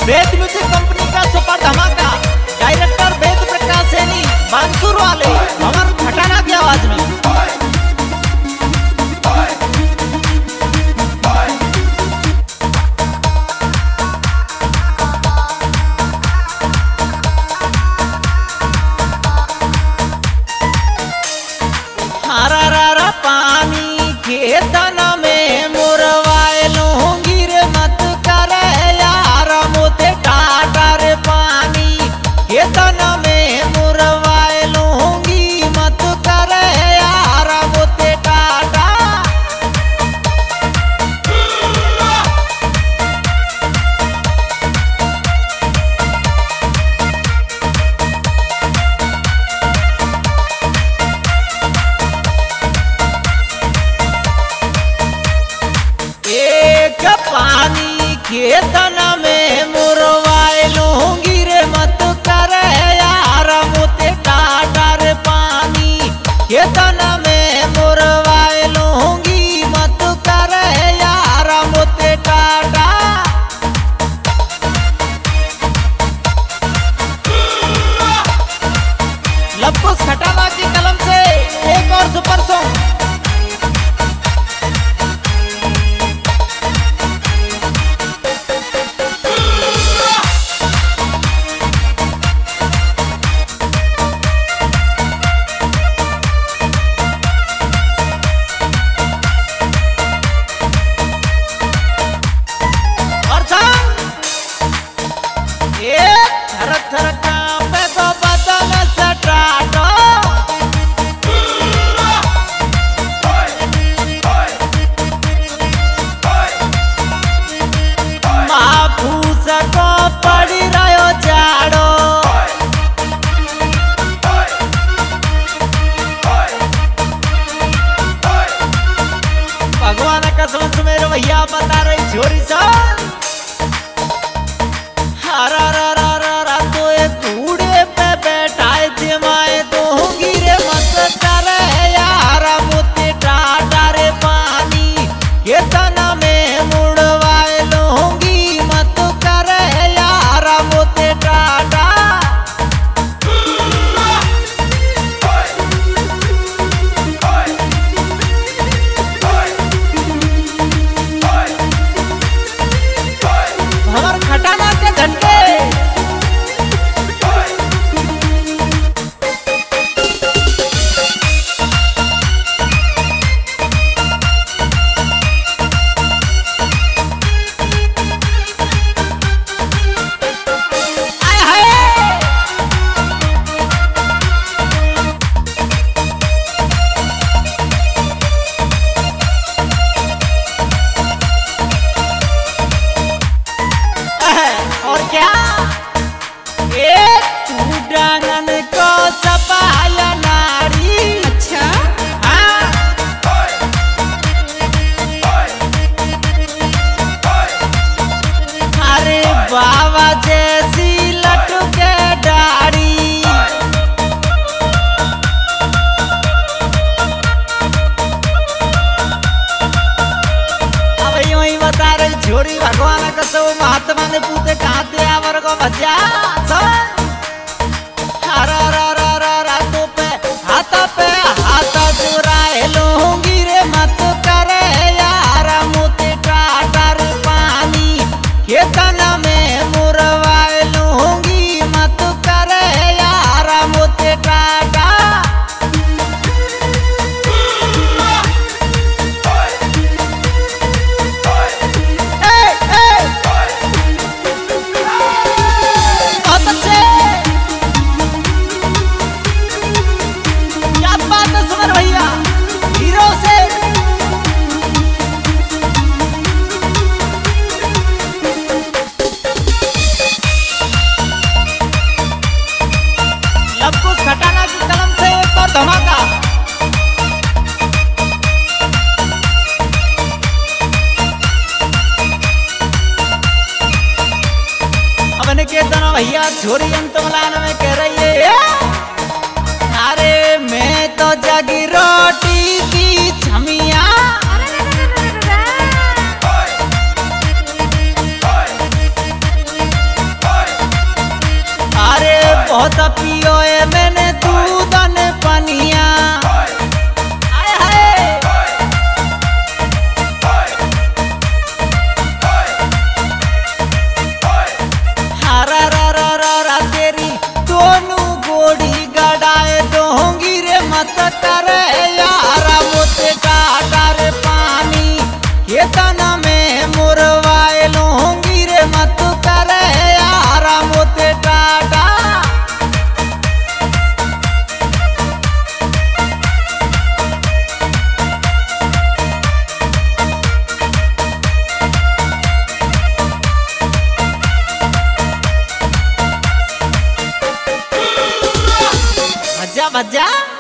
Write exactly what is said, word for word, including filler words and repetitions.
वेद music company का super धमाका, डायरेक्टर वेद प्रकाश सैनी, बांसुर वाले अमर खटाना की आवाज में। हरा हरा पानी खेतन में मुरवाए लूंगी रे मत करे यार मोते टाटर पानी खेतन में मुरवाए लूंगी मत करे यार मोते टाटा। एक पानी खेतन में मुरवाए लूंगी रे मत करे यार मोते टाटर पानी खेतन में मुरवाए लूंगी मत करे यार मोते टाटा। लपकुश खटाना की कलम से एक और सुपर सॉन्ग। पड़ी रहो जाड़ो भगवान कसम से मेरे भैया बता रही छोरी सा हरा रा रा रा रा तो एक घोड़े पे बैठाए जमाए दूंगी रे मत करे यार मोते टाटा रे पानी खेतन में मुड़वाए लूंगी मत करे यार मोते टाटा। हमर खटाना के घंटे आय हाय और क्या एक डांगन को सपाया नारी। अच्छा हाँ अरे बाबा जैसी लटके डाड़ी अब यूं ही बता रही छोरी भगवान का सब महात्मा ने पूछे कहाँ थे आवर को बचा सब हरा रा रा रा रा तो पे हाथ पे हाथ चुराए लूंगी रे मत करे यार मोते टाटर पानी खेतन में मुरवाए लूंगी मत करे यार मोते टाटा। बहुत अच्छे क्या बात है सुमर भैया हीरो से लपकुश खटाना की कलम से एक और धमाका। अब इन्हें के दोनों भैया छोरी अंत मलान में कह रही है अरे मैं तो जगी रोटी की छमिया मैंने दूध ने पनिया आए हाय हरा रा रा रा रा तेरी दोनों गोड़ी गड़ाए दोंगी रे मत करे यारा मोते काटा रे पानी केतना में मुरवाए लोंगी रे मत करे यारा मोते टाटा बजा बजा